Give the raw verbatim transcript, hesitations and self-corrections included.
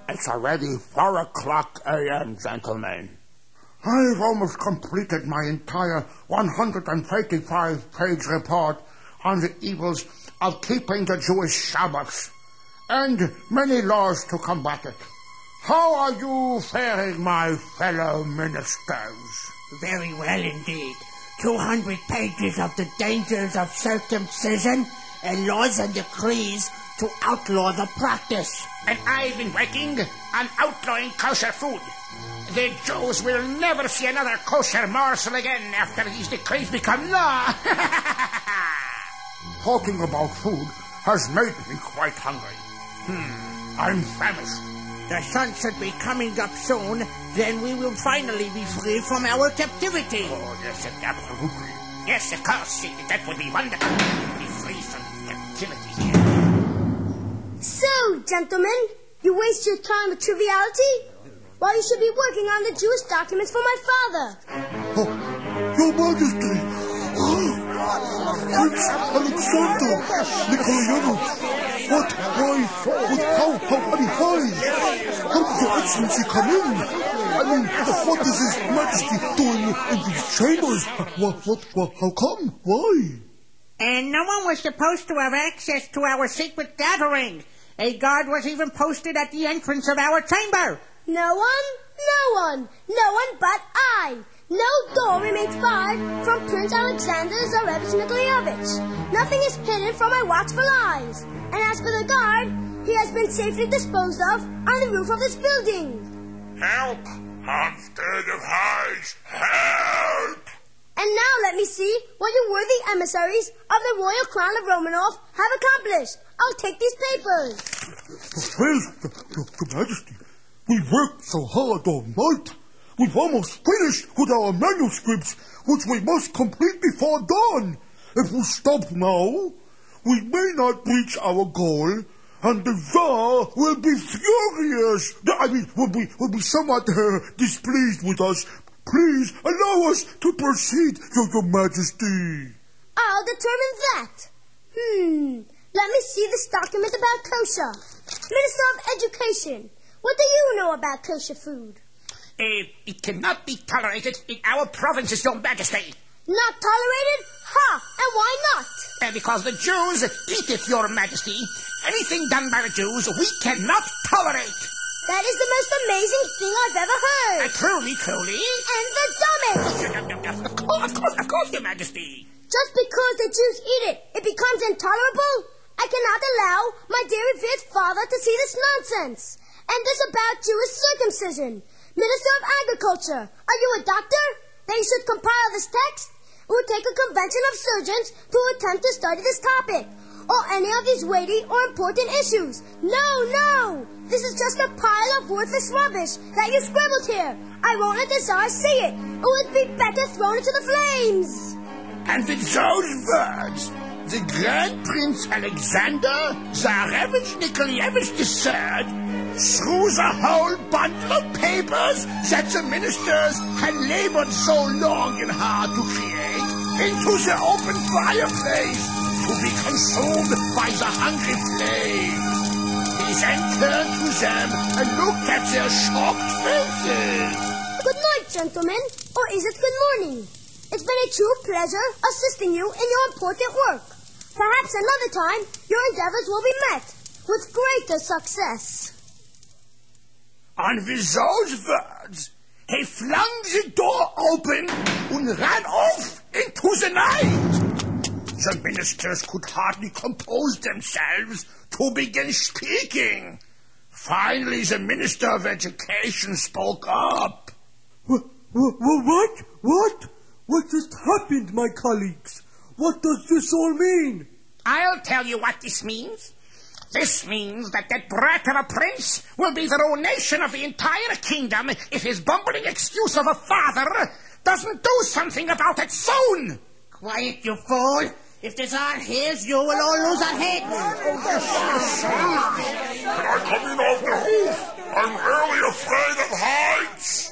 It's already four o'clock a m, gentlemen. I've almost completed my entire one hundred thirty-five page report on the evils of keeping the Jewish Sabbath, and many laws to combat it. How are you faring, my fellow ministers? Very well indeed. two hundred pages of the dangers of circumcision and laws and decrees to outlaw the practice. And I've been working on outlawing kosher food. The Jews will never see another kosher morsel again after these decrees become law. Talking about food has made me quite hungry. Hmm, I'm famished. The sun should be coming up soon, then we will finally be free from our captivity. Oh, yes, absolutely. Yes, of course, that would be wonderful. Be free from captivity. So, gentlemen, you waste your time with triviality? While you should be working on the Jewish documents for my father. Oh, Your Majesty! Prince Alexander Nikolaevich! What? Why? What? How? How? I mean, why? How did Your Excellency come in? I mean, what is His Majesty doing in these chambers? What? What? What? How come? Why? And no one was supposed to have access to our secret gathering. A guard was even posted at the entrance of our chamber. No one? No one. No one but I. No door remains barred from Prince Alexander Tsarevich Nikolaevich. Nothing is hidden from my watchful eyes. And as for the guard, he has been safely disposed of on the roof of this building. Help! I'm scared of heights. Help! And now let me see what you worthy emissaries of the Royal Crown of Romanov have accomplished. I'll take these papers. Well, Your, Your Majesty, we worked so hard all night. We've almost finished with our manuscripts, which we must complete before dawn. If we stop now, we may not reach our goal, and the Tsar will be furious. I mean, will be, will be somewhat uh, displeased with us. Please allow us to proceed, Your, Your Majesty. I'll determine that. Hmm. Let me see this document about kosher. Minister of Education, what do you know about kosher food? Uh, it cannot be tolerated in our provinces, Your Majesty. Not tolerated? Ha! And why not? Uh, because the Jews eat it, Your Majesty. Anything done by the Jews we cannot tolerate. That is the most amazing thing I've ever heard. Uh, truly, truly. And the dumbest. Of course, of course, of course, Your Majesty. Just because the Jews eat it, it becomes intolerable? I cannot allow my dear revered father to see this nonsense. And this about Jewish circumcision. Minister of Agriculture, are you a doctor? Then you should compile this text. It would take a convention of surgeons to attempt to study this topic, or any of these weighty or important issues. No, no! This is just a pile of worthless rubbish that you scribbled here. I won't let the Tsar see it. It would be better thrown into the flames. And with those words, the Grand Prince Alexander Tsarevich Nikolaevich the Third threw the whole bundle of papers that the ministers had labored so long and hard to create into the open fireplace to be consumed by the hungry flame. He then turned to them and looked at their shocked faces. Good night, gentlemen, or is it good morning? It's been a true pleasure assisting you in your important work. Perhaps another time your endeavors will be met with greater success. And with those words, he flung the door open and ran off into the night. The ministers could hardly compose themselves to begin speaking. Finally, the Minister of Education spoke up. What? What? What? What just happened, my colleagues? What does this all mean? I'll tell you what this means. This means that that brat of a prince will be the ruination of the entire kingdom if his bumbling excuse of a father doesn't do something about it soon. Quiet, you fool. If the Tsar hears, you will all lose a head. Oh, yes, sir. Can I come in off the roof? I'm really afraid of heights.